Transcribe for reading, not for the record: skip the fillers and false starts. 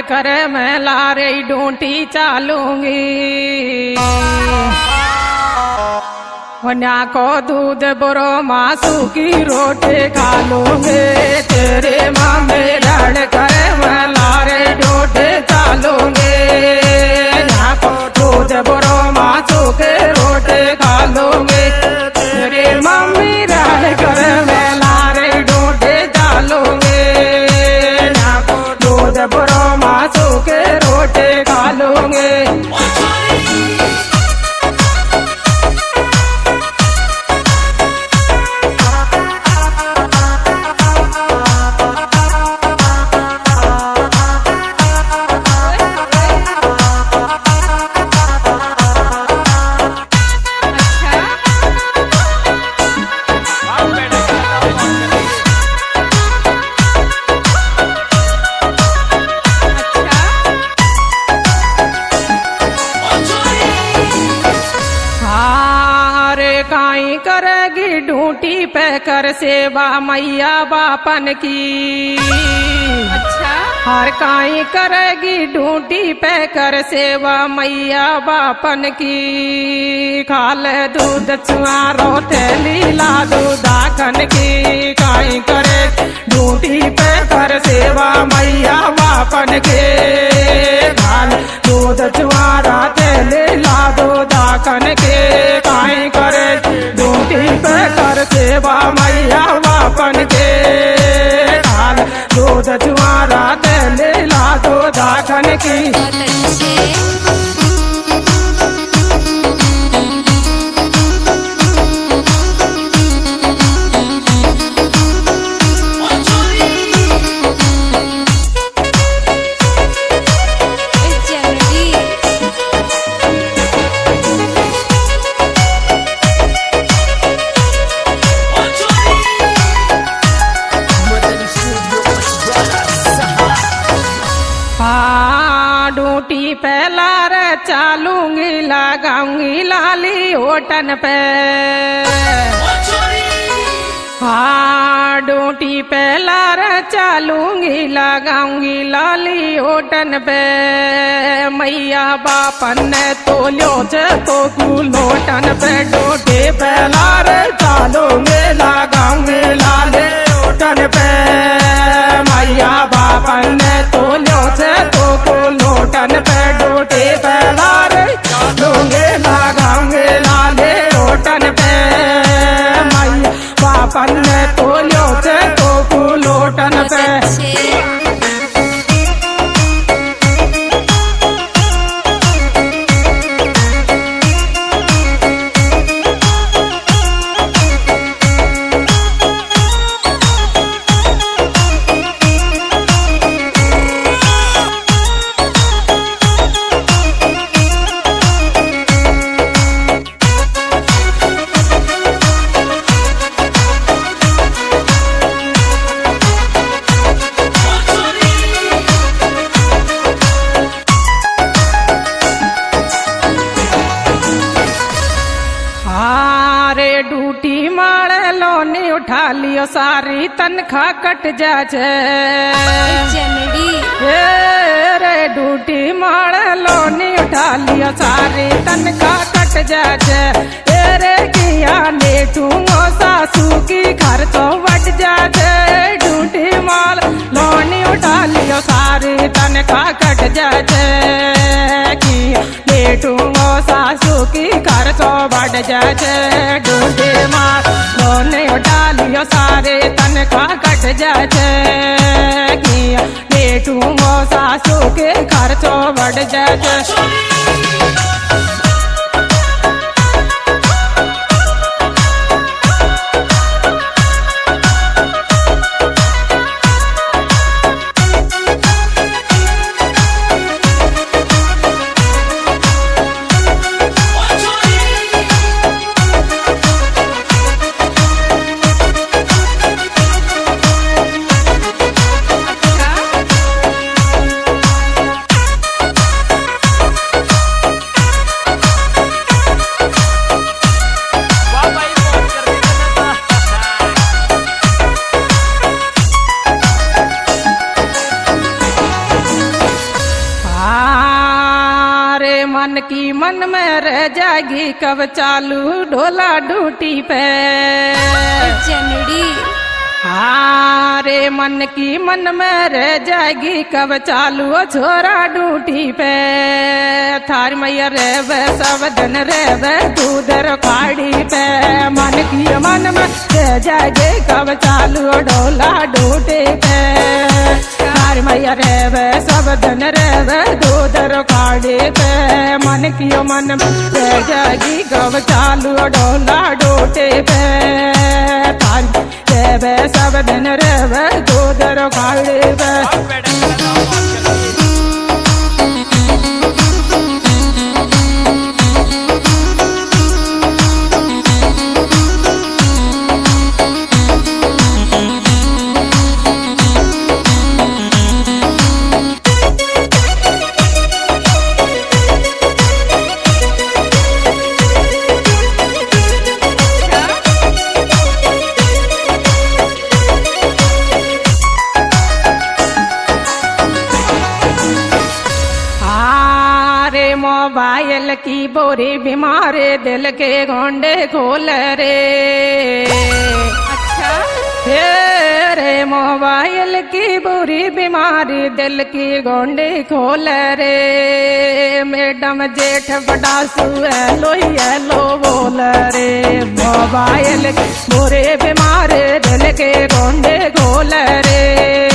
कर मैं लारे ढूंढी चालूंगी। वन्या को दूध बुरो मासू की रोटी खा लूंगे। तेरे मामे लड़ कर मैं लारे ढूंढी चालूंगे। वन्या को दूध बुरो मासू की रोटी खा लूंगे। तेरे मम्मी लड़ कर मैं लारे ढूंढी चालूंगे। वन्या को दूध बुरो मासू की रोटी खा लूंगे। करेगी ढूंढी पे कर सेवा मैया बापन की। अच्छा हर काई करेगी ढूंढी पे कर सेवा मैया बापन की। खाल दूध चुआरो थैली ला दूधाखन की। काई करे ढूंढी पे कर सेवा मैया बापन के। खाल दूध चुआरा थैली ला दूधाखन के। काई करे ढूंढी पे कर सेवा मैया बापन के। खाल दूध चुआरा थैली ला दूधाखन की। ढूंढी पहला रे चालूंगी लगाऊंगी लाली होटन पे। हाँ ढूंढी पहला रे चालूंगी लगाऊंगी लाली होटन पे। मैया बापन ने तो लो तो लोटन पे। ढूंढी पहला रे चालूंगी लगाऊंगी लाली होटन पे। मैया बापन ने तो लो तो लोटन पे। ढूंढी पहला रे चालूंगी लगाऊंगी लाली होटन पे। मैया बापन ने तो लो तो लोटन पे। ढूंढी मार लोनी उठा लियो सारी तनखा कट जाए। रे ढूंढी मार लोनी उठा लियो सारी तनखा कट जाए। रे किया लेटूंगो सासू की घर तो बट जाए। ढूंढी मार लोनी उठा लियो सारी तनखा कट जाए। किया लेटूंगो सासू की घर तो बढ़ जाए। ढूंढी मार लोने उठा लियो सारे तनखा कट जाए। किया लेटूंगो सासू के घर तो बढ़ जाए। हाँ रे मन की मन में रह जाएगी कब चालू ढोला ड्यूटी पे जनड़ी। हाँ रे मन की मन में रह जाएगी कब चालू छोरा ड्यूटी पे थार मैया रेवे सब दिन रेवे दूधर खाड़ी पे मन की मन में रह जाएगी कब चालू ढोला ड्यूटी पे थार मैया रेवे सब दिन रेवे दूधर खाड़ी पे मन की मन में रह जाएगी कब चालू ढोला ड्यूटी पे थार रेवे सब दिन रेवे दूधर खाड़ी पे मोबाइल की बोरी बीमारे दिल के गोंडे खोल रे। अच्छा रे मोबाइल की बुरी बीमारी दिल की गोंडे खोल रे मैडम जेठ बडासू लो बोल रे मोबाइल बुरे बीमार दिल के गोंडे खोल रे